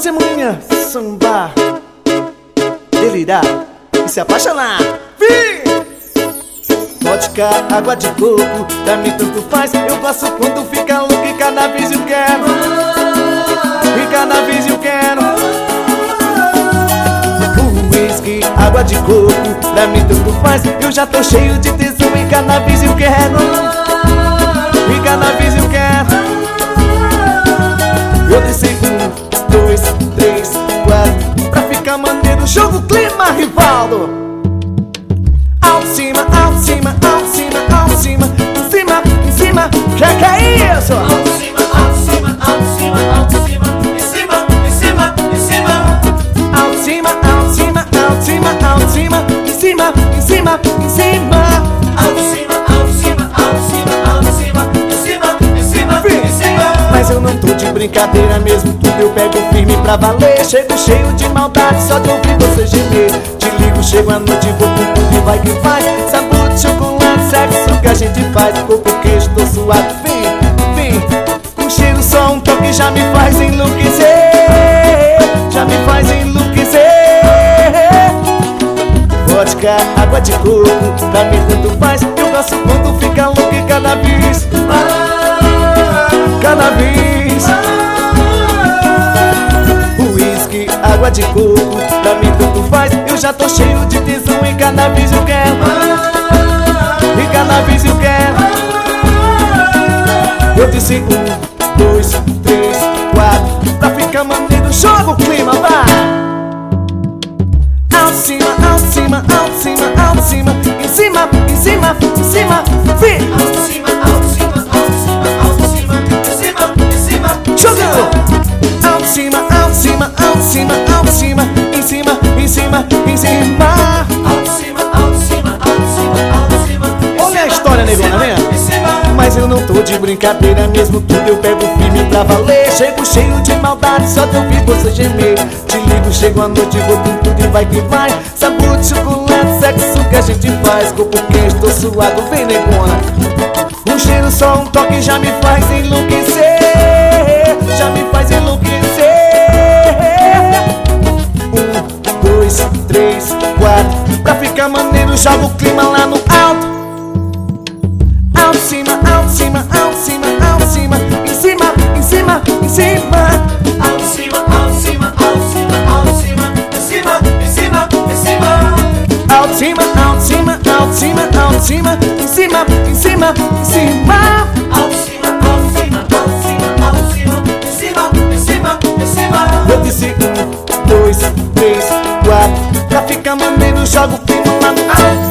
fazer manhã, sambar, delirar e se apaixonar. Vim! Vodka, água de coco, pra mim tanto faz. Eu gosto quando fica louco e cada vez eu quero. E cada vez eu quero. Whisky, água de coco, pra mim tanto faz. Eu já tô cheio de tesão e cada vez eu quero. E cada vez eu quero. Eu desci 1, 2, 3, 4 pra ficar maneiro. Jogo clima, Rivaldo. Alto cima, alto cima, alto cima, alto cima, em cima, em cima. Que é isso? Alto cima, alto cima, alto cima, alto cima, em cima, em cima, em cima. Alto cima, alto cima, alto cima, alto cima, em cima, em cima, em cima. Alto cima, alto cima, alto cima, alto cima, em cima, em cima, em cima. Mas eu não tô de brincadeira mesmo, tudo eu pego firme pra valer. Chego cheio de maldade, só de ouvir você gemer. Te ligo, chego à noite, vou com tudo e vai que vai. Sabor de chocolate, sexo que a gente faz. Corpo queijo, tô suado, vem. Um cheiro só, um toque já me faz enlouquecer. Já me faz enlouquecer. Vodka, água de coco, pra mim tanto faz. Eu gosto quando fica louco e cada vez. Cada vez. Whisky, água de coco, pra mim tanto faz. Eu já tô cheio de tesão e cada vez eu quero. E cada vez eu quero. Eu disse 1, 2, 3, 4 pra ficar maneiro. Joga o clima, vai! Alto cima, alto cima, alto cima, alto cima, em cima, em cima, em cima, vem! Alto cima, alto cima, alto cima, alto cima, em cima, em cima. Joga! Alto cima, alto cima, alto cima, alto cima, em cima, em cima, em cima. Alto cima, alto cima, alto cima, alto cima. Olha a história, negona, né? Mas eu não tô de brincadeira mesmo, tudo eu pego firme pra valer. Chego cheio de maldade, só de ouvir você gemer. Te ligo, chego à noite, vou com tudo e vai que vai. Sabor de chocolate, sexo que a gente faz. Corpo quente, tô suado, vem negona. Um cheiro só, um toque já me faz enlouquecer. Já me faz enlouquecer. 1, 2, 3, 4 pra ficar maneiro, joga o clima lá no alto. Alto cima, alto cima, alto cima, alto cima, em cima, em cima, em cima. Alto cima, alto cima, alto cima, alto cima, em cima, em cima, em cima. Alto cima, alto cima, alto cima, alto cima, em cima, em cima, em cima. Alto cima, alto cima, alto cima, alto cima, em cima, em cima, em cima. Eu disse 1, 2, 3, 4 pra ficar maneiro, joga o clima lá no alto.